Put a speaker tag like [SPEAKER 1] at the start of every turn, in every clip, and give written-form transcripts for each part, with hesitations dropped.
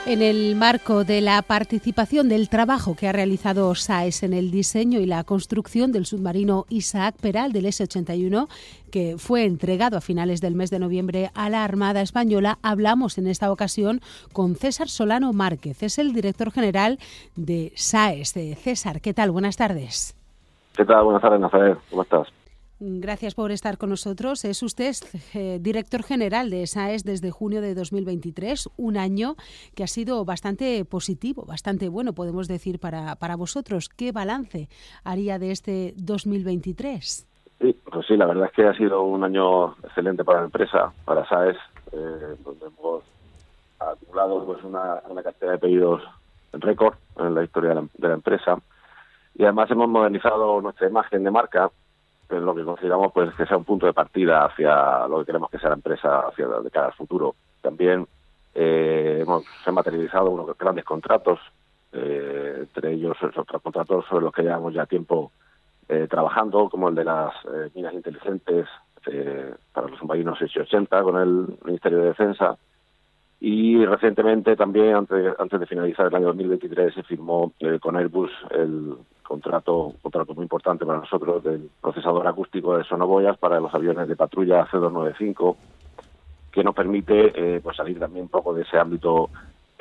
[SPEAKER 1] En el marco de la participación del trabajo que ha realizado SAES en el diseño y la construcción del submarino Isaac Peral del S-81, que fue entregado a finales del mes de noviembre a la Armada Española, hablamos en esta ocasión con César Solano Márquez. Es el director general de SAES. César, ¿qué tal? Buenas tardes.
[SPEAKER 2] ¿Qué tal? Buenas tardes, Nazaret. ¿Cómo estás?
[SPEAKER 1] Gracias por estar con nosotros. Es usted director general de SAES desde junio de 2023, un año que ha sido bastante positivo, bastante bueno, podemos decir, para vosotros. ¿Qué balance haría de este 2023?
[SPEAKER 2] Sí, pues sí, la verdad es que ha sido un año excelente para la empresa, para SAES, donde hemos acumulado pues una cantidad de pedidos en récord en la historia de la empresa, y además hemos modernizado nuestra imagen de marca, en lo que consideramos pues que sea un punto de partida hacia lo que queremos que sea la empresa de cara al futuro. También se han materializado unos grandes contratos, entre ellos esos contratos sobre los que llevamos ya tiempo trabajando, como el de las minas inteligentes para los submarinos S-80 con el Ministerio de Defensa. Y recientemente también, antes de finalizar el año 2023, se firmó con Airbus un contrato muy importante para nosotros del procesador acústico de sonoboyas para los aviones de patrulla C-295, que nos permite pues salir también un poco de ese ámbito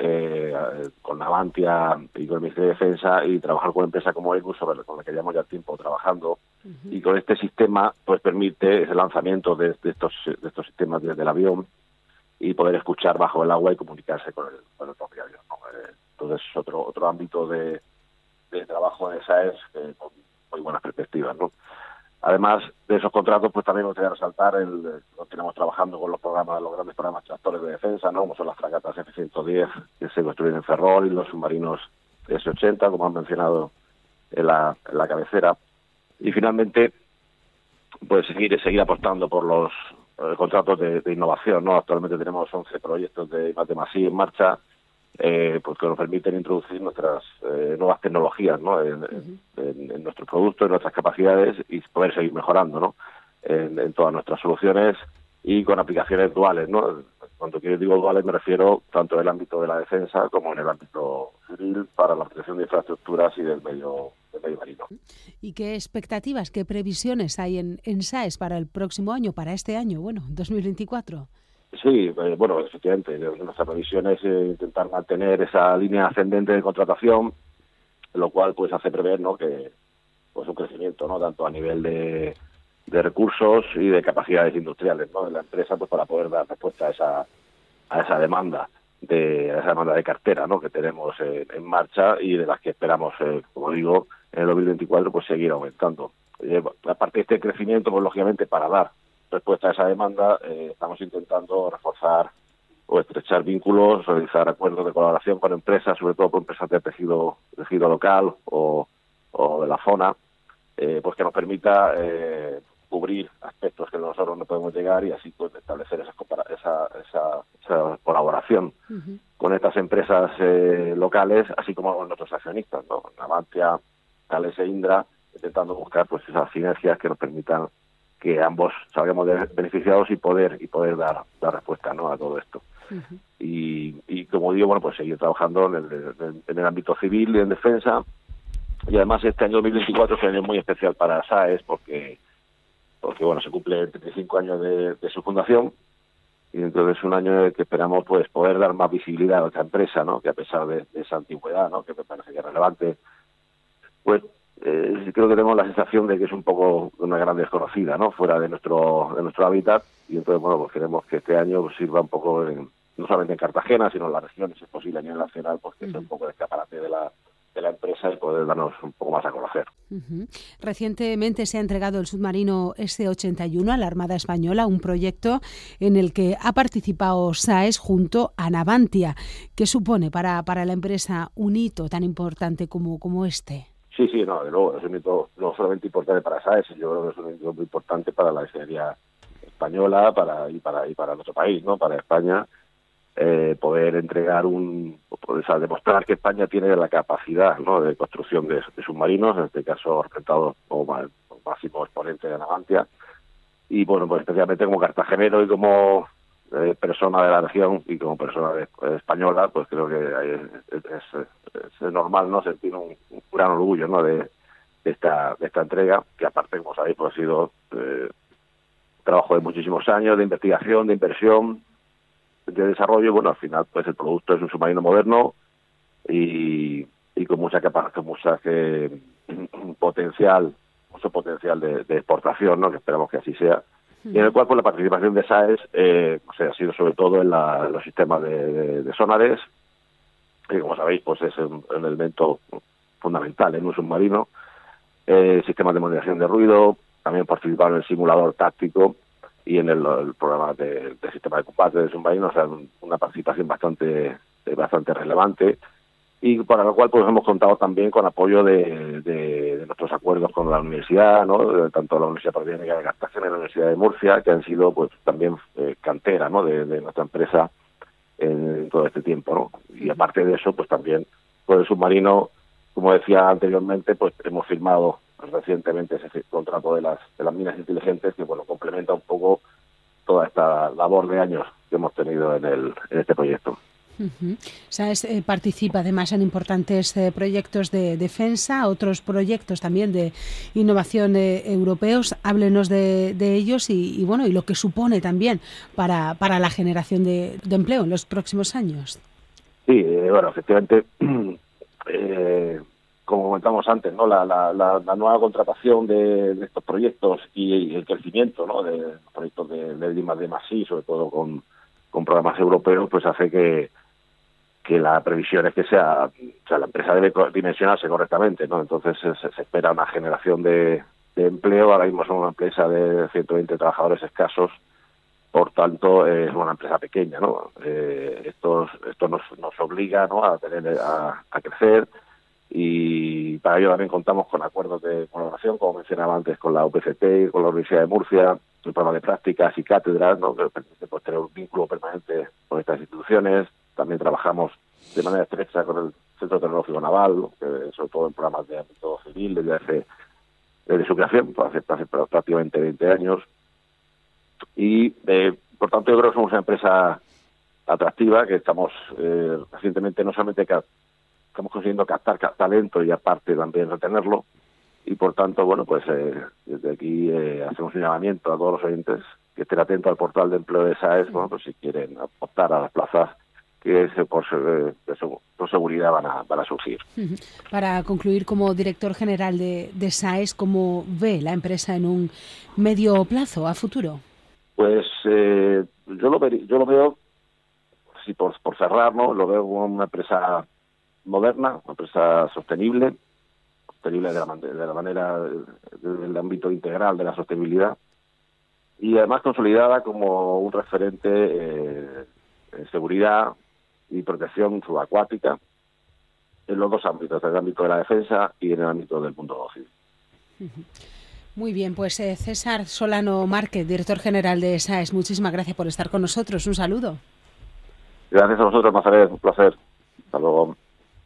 [SPEAKER 2] con Navantia y con el Ministerio de Defensa y trabajar con una empresa como Airbus, con la que llevamos ya tiempo trabajando. Uh-huh. Y con este sistema pues permite el lanzamiento de estos sistemas desde el avión y poder escuchar bajo el agua y comunicarse con el propio avión, ¿no? Entonces es otro ámbito de trabajo de SAES con muy buenas perspectivas, ¿no? Además de esos contratos, pues también me gustaría resaltar lo que tenemos trabajando con los grandes programas tractores de defensa, ¿no? Como son las fragatas F-110 que se construyen en Ferrol y los submarinos S-80, como han mencionado en la cabecera. Y finalmente, pues seguir apostando por los contratos de innovación, ¿no? Actualmente tenemos 11 proyectos de I+D+I en marcha, pues que nos permiten introducir nuestras nuevas tecnologías, ¿no? en nuestros productos, en nuestras capacidades y poder seguir mejorando, ¿no? en todas nuestras soluciones y con aplicaciones duales, ¿no? Cuando digo duales me refiero tanto en el ámbito de la defensa como en el ámbito civil para la protección de infraestructuras y del medio marino.
[SPEAKER 1] ¿Y qué expectativas, qué previsiones hay en SAES para el próximo año, para este año, 2024?
[SPEAKER 2] Sí, bueno, efectivamente, nuestra previsión es intentar mantener esa línea ascendente de contratación, lo cual pues hace prever, ¿no?, que pues un crecimiento, ¿no?, tanto a nivel de recursos y de capacidades industriales, ¿no?, de la empresa, pues para poder dar respuesta a esa demanda de cartera, ¿no?, que tenemos en marcha y de las que esperamos, como digo, en el 2024 pues seguir aumentando. Aparte de este crecimiento, pues lógicamente para dar respuesta a esa demanda, estamos intentando reforzar o estrechar vínculos, realizar acuerdos de colaboración con empresas, sobre todo con empresas de tejido local o de la zona, pues que nos permita cubrir aspectos que nosotros no podemos llegar y así pues establecer esa colaboración uh-huh. con estas empresas locales, así como con nuestros accionistas, ¿no? Navantia, Thales e Indra, intentando buscar pues esas sinergias que nos permitan que ambos salgamos beneficiados y poder dar respuesta, ¿no?, a todo esto. Uh-huh. Y como digo, bueno, pues seguir trabajando en el ámbito civil y en defensa. Y además este año 2024 es un año muy especial para SAES porque bueno, se cumple 35 años de su fundación y entonces es un año en el que esperamos pues poder dar más visibilidad a nuestra empresa, ¿no?, que a pesar de esa antigüedad, ¿no?, que me parece que es relevante, pues creo que tenemos la sensación de que es un poco una gran desconocida, ¿no?, fuera de nuestro hábitat, y entonces bueno, pues queremos que este año pues sirva un poco no solamente en Cartagena, sino en las regiones, si es posible a nivel nacional, pues que sea un poco el escaparate de la empresa y poder darnos un poco más a conocer.
[SPEAKER 1] Uh-huh. Recientemente se ha entregado el submarino S-81 a la Armada Española, un proyecto en el que ha participado SAES junto a Navantia. ¿Qué supone para la empresa un hito tan importante como este?
[SPEAKER 2] Sí, no, de luego, es un hito no solamente importante para SAES, yo creo que es un hito muy importante para la ingeniería española y para nuestro país, ¿no?, para España. Poder entregar demostrar que España tiene la capacidad, ¿no?, de construcción de submarinos, en este caso representado como máximo exponente de Navantia, y bueno, pues especialmente como cartagenero y como persona de la región y como persona española, pues creo que es normal, ¿no?, sentir un gran orgullo, ¿no?, de esta entrega, que aparte, como sabéis, pues ha sido trabajo de muchísimos años, de investigación, de inversión, de desarrollo. Bueno, al final, pues el producto es un submarino moderno y con mucho potencial de exportación, ¿no?, que esperamos que así sea. Y en el cual, pues, la participación de SAES ha sido sobre todo en los sistemas de sonares, que, como sabéis, pues es un elemento fundamental en un submarino. Sistemas de moderación de ruido, también participaron en el simulador táctico y en el programa de sistema de combate de submarinos, o sea, una participación bastante relevante, y para lo cual, pues, hemos contado también con apoyo de nuestros acuerdos con la universidad, ¿no?, tanto la Universidad Politécnica de Cartagena y la Universidad de Murcia, que han sido, pues, también cantera, ¿no?, de nuestra empresa en todo este tiempo, ¿no? Y aparte de eso, pues también con el submarino, como decía anteriormente, pues hemos firmado recientemente ese contrato de las minas inteligentes, que, bueno, complementa un poco toda esta labor de años que hemos tenido en este proyecto.
[SPEAKER 1] SAES participa además en importantes proyectos de defensa, otros proyectos también de innovación europeos. Háblenos de ellos y bueno, y lo que supone también para la generación de empleo en los próximos años.
[SPEAKER 2] Sí, bueno, efectivamente, como comentamos antes, ¿no?, la nueva contratación de estos proyectos y el crecimiento, ¿no?, de proyectos de I+D+I, sobre todo con programas europeos, pues hace que la previsión es que la empresa debe dimensionarse correctamente, ¿no? Entonces se espera una generación de empleo. Ahora mismo somos una empresa de 120 trabajadores escasos, por tanto es una empresa pequeña, ¿no? Esto nos obliga, ¿no?, a crecer, y para ello también contamos con acuerdos de colaboración, como mencionaba antes, con la UPCT, con la Universidad de Murcia, el programa de prácticas y cátedras, ¿no?, que permite, pues, tener un vínculo permanente con estas instituciones. También trabajamos de manera estrecha con el Centro Tecnológico Naval, ¿no?, que sobre todo en programas de ámbito civil desde su creación, hace prácticamente 20 años. Y por tanto yo creo que somos una empresa atractiva, que estamos recientemente no solamente estamos consiguiendo captar talento y aparte también retenerlo, y por tanto, bueno, pues desde aquí hacemos un llamamiento a todos los oyentes que estén atentos al portal de empleo de SAES, bueno, pues si quieren optar a las plazas que por seguridad van a surgir.
[SPEAKER 1] Para concluir, como director general de SAES, ¿cómo ve la empresa en un medio plazo, a futuro?
[SPEAKER 2] Pues yo lo veo, si por cerrar, ¿no?, lo veo como una empresa moderna, una empresa sostenible de la manera del ámbito integral de la sostenibilidad, y además consolidada como un referente en seguridad y protección subacuática en los dos ámbitos, en el ámbito de la defensa y en el ámbito del mundo óseo.
[SPEAKER 1] Muy bien, pues César Solano Márquez, director general de SAES, muchísimas gracias por estar con nosotros. Un saludo.
[SPEAKER 2] Gracias a vosotros, Nazaret, un placer. Hasta luego.